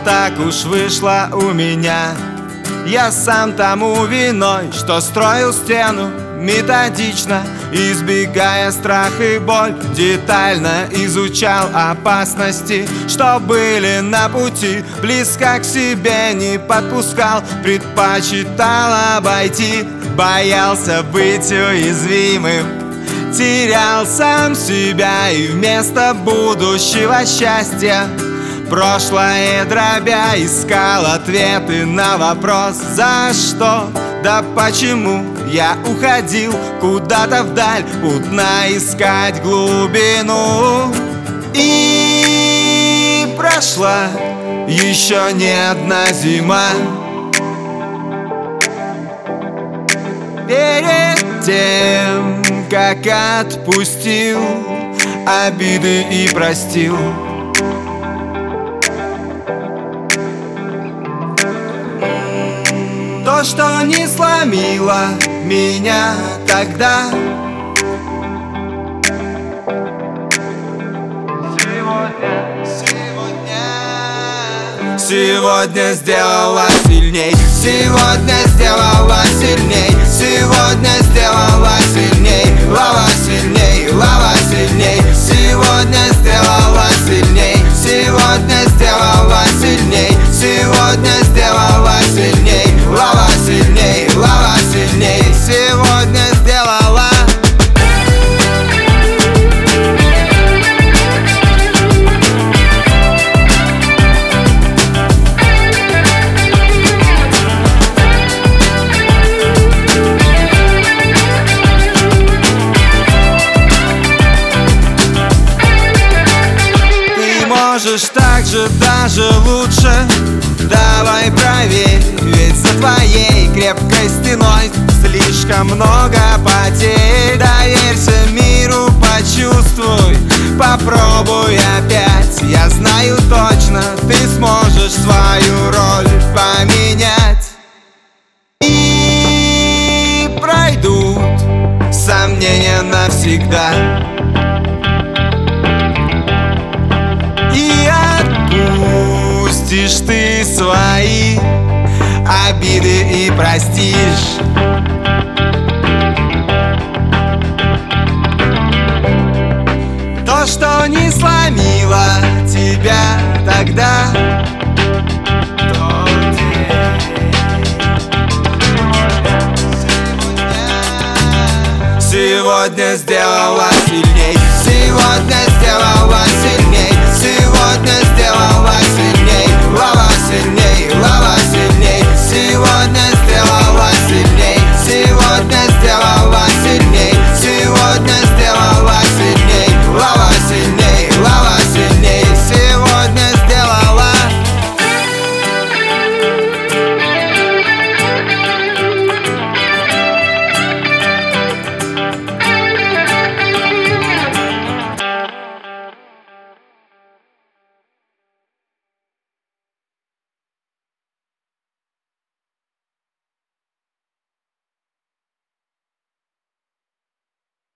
так уж вышло у меня. Я сам тому виной, что строил стену методично, избегая страх и боль, детально изучал опасности, что были на пути, близко к себе не подпускал, предпочитал обойти, боялся быть уязвимым, терял сам себя и вместо будущего счастья прошлое дробя искал ответы на вопрос «За что?», да почему я уходил куда-то вдаль, путно искать глубину. И прошла еще не одна зима перед тем, как отпустил обиды и простил. То, что не сломило меня тогда, сегодня сделала сильней, сегодня сделала сильней, сегодня сделала сильней, лава сильней, лава сильней, сегодня сделала сильней, сегодня сделала сильней, сегодня сделала сильней, лава сильней, лава сильней, сегодня сделала. Можешь так же, даже лучше, давай проверь, ведь за твоей крепкой стеной слишком много потерь. Доверься миру, почувствуй, попробуй опять. Я знаю точно, ты сможешь свою роль поменять. И пройдут сомнения навсегда, и отпустишь ты свои обиды и простишь. То, что не сломило тебя тогда, тот день сегодня сделала сильней, сегодня сделала сильней, сегодня сделала сильней, лава сильней, лава